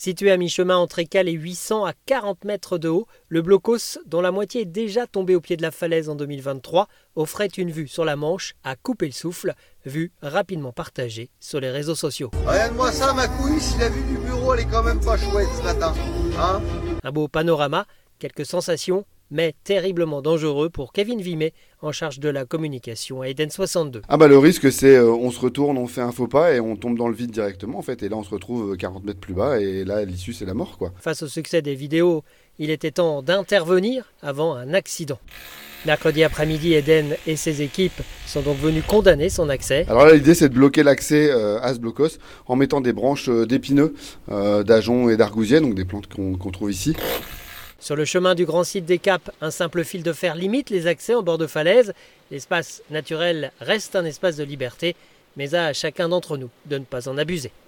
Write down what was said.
Situé à mi-chemin entre Écalles et 800 à 40 mètres de haut, le blocos, dont la moitié est déjà tombée au pied de la falaise en 2023, offrait une vue sur la Manche à couper le souffle, vue rapidement partagée sur les réseaux sociaux. Regarde-moi ça, ma couille, si la vue du bureau, elle est quand même pas chouette ce matin. Hein ? Un beau panorama, quelques sensations, mais terriblement dangereux pour Kevin Vimet, en charge de la communication à Eden 62. Le risque c'est on se retourne, on fait un faux pas et on tombe dans le vide directement en fait. Et là on se retrouve 40 mètres plus bas et là l'issue c'est la mort quoi. Face au succès des vidéos, il était temps d'intervenir avant un accident. Mercredi après-midi, Eden et ses équipes sont donc venus condamner son accès. Alors là l'idée c'est de bloquer l'accès à ce blocos en mettant des branches d'épineux, d'ajonc et d'argousienne, donc des plantes qu'on trouve ici. Sur le chemin du grand site des Caps, un simple fil de fer limite les accès en bord de falaise. L'espace naturel reste un espace de liberté, mais à chacun d'entre nous de ne pas en abuser.